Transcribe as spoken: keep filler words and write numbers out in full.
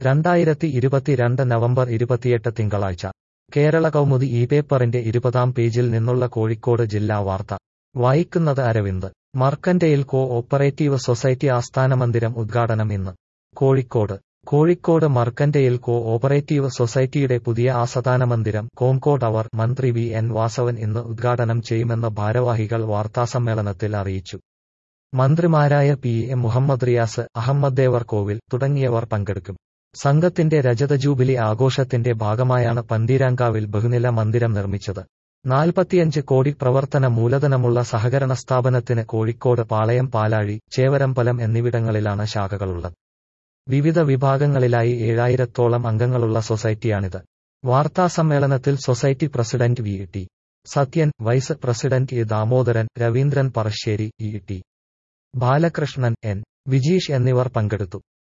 രണ്ടായിരത്തി ഇരുപത്തിരണ്ട് നവംബർ ഇരുപത്തിയെട്ട് തിങ്കളാഴ്ച കേരള കൗമുദി ഈ പേപ്പറിന്റെ ഇരുപതാം പേജിൽ നിന്നുള്ള കോഴിക്കോട് ജില്ലാ വാർത്ത വായിക്കുന്നത് Aravind. Mercantile co operative society ആസ്ഥാനമന്ദിരം ഉദ്ഘാടനം ഇന്ന്. Kozhikode Kozhikode mercantile co operative സൊസൈറ്റിയുടെ പുതിയ ആസ്ഥാനമന്ദിരം കോംകോ ടവർ മന്ത്രി വി എൻ വാസവൻ ഇന്ന് ഉദ്ഘാടനം ചെയ്യുമെന്ന് ഭാരവാഹികൾ വാർത്താസമ്മേളനത്തിൽ അറിയിച്ചു. മന്ത്രിമാരായ പി എ മുഹമ്മദ് റിയാസ്, അഹമ്മദ് ദേവർകോവിൽ തുടങ്ങിയവർ പങ്കെടുക്കും. സംഘത്തിന്റെ രജത ജൂബിലി ആഘോഷത്തിന്റെ ഭാഗമായാണ് പന്തീരാങ്കാവിൽ ബഹുനില മന്ദിരം നിർമ്മിച്ചത്. നാൽപ്പത്തിയഞ്ച് കോടി പ്രവർത്തന മൂലധനമുള്ള സഹകരണ സ്ഥാപനത്തിന് കോഴിക്കോട് പാളയം, പാലാഴി, ചേവരമ്പലം എന്നിവിടങ്ങളിലാണ് ശാഖകളുള്ളത്. വിവിധ വിഭാഗങ്ങളിലായി ഏഴായിരത്തോളം അംഗങ്ങളുള്ള സൊസൈറ്റിയാണിത്. വാർത്താസമ്മേളനത്തിൽ society president V T Sathyan, vice president E Damodaran, Raveendran Parassery, E T Balakrishnan, N Vijeesh എന്നിവർ പങ്കെടുത്തു.